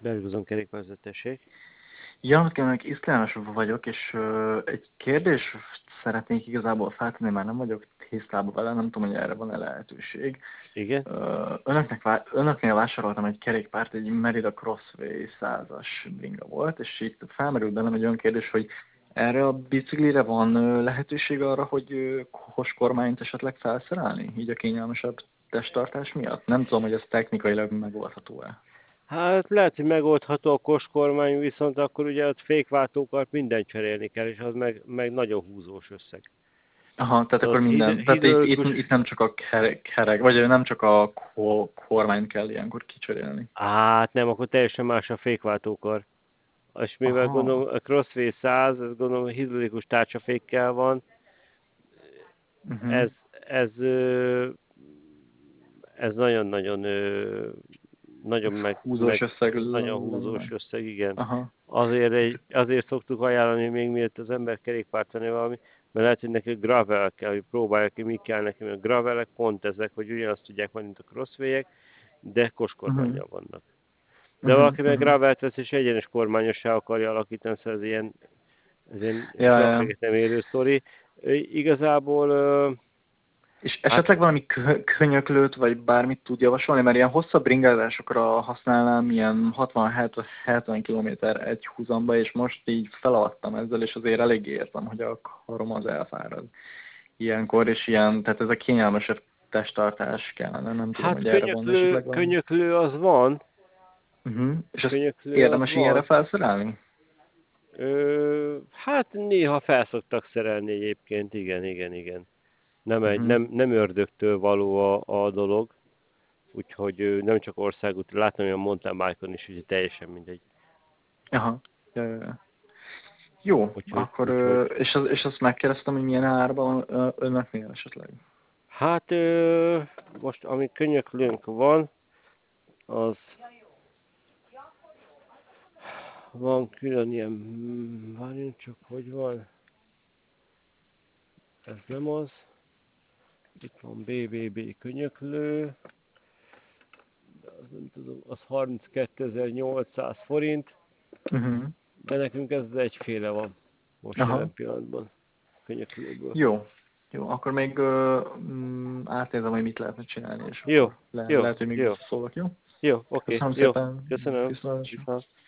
Belgozon kerékpárvezetőség. Janotkének Iszlános vagyok, és egy kérdést szeretnék igazából feltenni, már nem vagyok tisztában vele, nem tudom, hogy erre van-e lehetőség. Igen? Önöknél vásároltam egy kerékpárt, egy Merida Crossway 100-as bringa volt, és így felmerült bennem egy olyan kérdés, hogy erre a biciklire van lehetőség arra, hogy kohos kormányt esetleg felszerelni, így a kényelmesebb testtartás miatt? Nem tudom, hogy ez technikailag megoldható-e. Hát lehet, hogy megoldható a koskormány, viszont akkor ugye ott fékváltókat mindent cserélni kell, és az meg nagyon húzós összeg. Aha, tehát akkor Az minden, tehát itt nem csak a kerek, vagy nem csak a kormányt kell ilyenkor kicserélni. Hát nem, akkor teljesen más a fékváltókar. És mivel Aha. gondolom a Crossway 100, ez gondolom hidraulikus tárcsafékkel van, Uh-huh. ez, ez, ö, ez nagyon-nagyon nagyon Húzós összeg nagyon húzós lenne. összeg, igen. Aha. Azért szoktuk ajánlani még mielőtt az ember kerékpárt venni valami, mert lehet, hogy neki gravel kell, hogy próbálja ki, mi kell neki, mert a gravelek pont ezek, hogy ugyanazt tudják majd, mint a crosswayek, de Uh-huh. koskormánnyal vannak. De Uh-huh. valaki meg Uh-huh. gravelt vesz és egyenes kormányossá akarja alakítani, szóval ez ilyen Ja, soha ja. véget nem érő sztori. Igazából, És hát esetleg valami könyöklőt, vagy bármit tud javasolni, mert ilyen hosszabb bringázásokra használnám ilyen 60-70 km egy húzamba, és most így feladtam ezzel, és azért elég érzem, hogy a karom az elfárad ilyenkor, és ilyen, tehát ez a kényelmesebb testtartás kellene, nem tudom, hát hogy erre van esetleg valami. könyöklő az van, És ezt könyöklő az érdemes ilyenre van. felszerelni? Hát néha felszoktak szerelni egyébként, igen. Uh-huh. Nem ördögtől való a dolog, úgyhogy nem csak országút, látom olyan mountain bike-on is, úgyhogy teljesen mindegy. Aha. Ja, ja, ja. Jó, akkor, Úgyhogy és azt megkérdeztem, hogy milyen árban önöknél esetleg. hát most ami könyöklőnk van, az van külön ilyen, várjunk csak, hogy van, ez nem az, itt van BBB könyöklő, de az nem tudom, az 32.800 forint, Uh-huh. de nekünk ez egyféle van most Aha. jelen pillanatban könyöklőből. Jó. Jó, akkor még átnézem, hogy mit lehetne csinálni, és Jó, akkor jó, lehet, hogy még jó, visszaszólok, jó? jó, oké, Köszönöm jó, szépen. köszönöm. Viszontlátásra. Viszont.